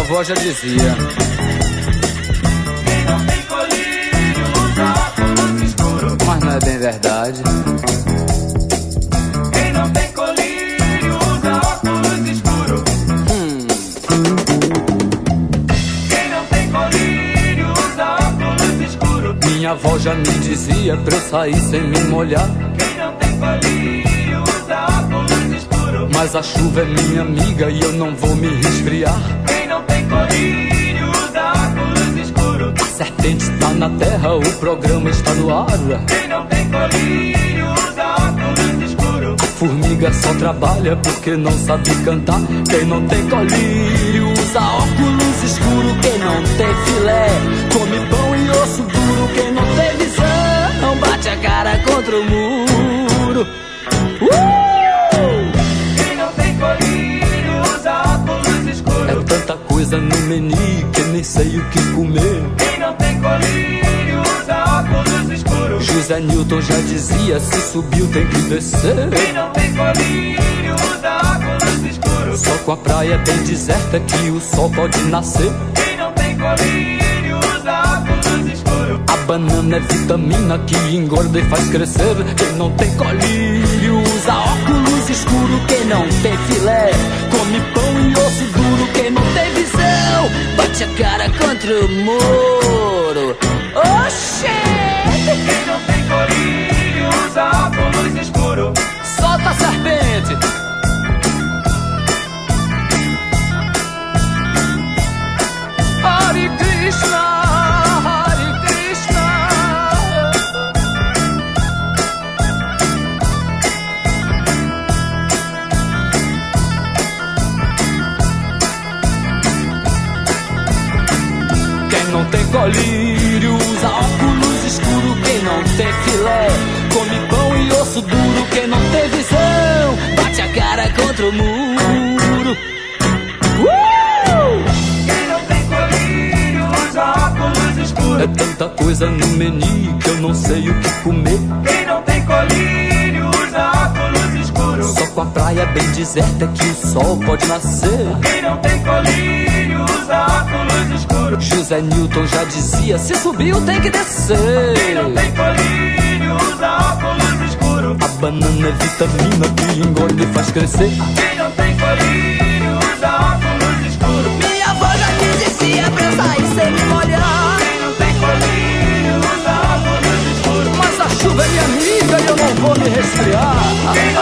vovó já dizia. Quem não tem colírio usa óculos escuros. Mas não é bem verdade. Quem não tem colírio usa óculos escuros. Quem não tem colírio usa óculos escuros. Minha avó já me dizia pra eu sair sem me molhar. Quem não tem colírio usa óculos escuros. Mas a chuva é minha amiga e eu não vou me resfriar. Quem não tem colírio usa óculos escuros. A serpente tá na terra, o programa está no ar. Quem não tem colírio usa óculos escuros. A formiga só trabalha porque não sabe cantar. Quem não tem colírio usa óculos escuro. Quem não tem filé come pão e osso duro. Quem não tem visão bate a cara contra o muro. Quem não tem colírio usa óculos escuros. É tanta coisa no menu que nem sei o que comer. Quem não tem colírio usa óculos escuros. José Newton já dizia, se subiu tem que descer. Quem não tem colírio usa óculos escuros. Só com a praia bem deserta que o sol pode nascer. Quem não tem colírio usa óculos escuros. A banana é vitamina que engorda e faz crescer. Quem não tem colírio usa óculos escuro. Quem não tem filé come pão e osso duro. Quem não tem visão bate a cara contra o muro. Oxê! Quem não tem colírio usa óculos escuros. Solta a serpente! Hare Krishna, Hare Krishna. Quem não tem colírio usa óculos escuro. Quem não tem filé come pão e osso duro. Quem não tem visão bate a cara contra o muro. Quem não tem colírio usa óculos escuros. É tanta coisa no menu que eu não sei o que comer. Quem não tem colírio usa óculos escuros. Só com a praia bem deserta que o sol pode nascer. Quem não tem colírio usa óculos escuros. José Newton já dizia, se subiu tem que descer. Quem não tem colírio usa óculos escuros. A banana é vitamina que engorda e faz crescer. Quem não tem colírio usa óculos escuros. Minha avó já me dizia pra eu sair sem me molhar. Quem não tem colírio usa óculos escuros. Mas a chuva é minha amiga e eu não vou me resfriar. Quem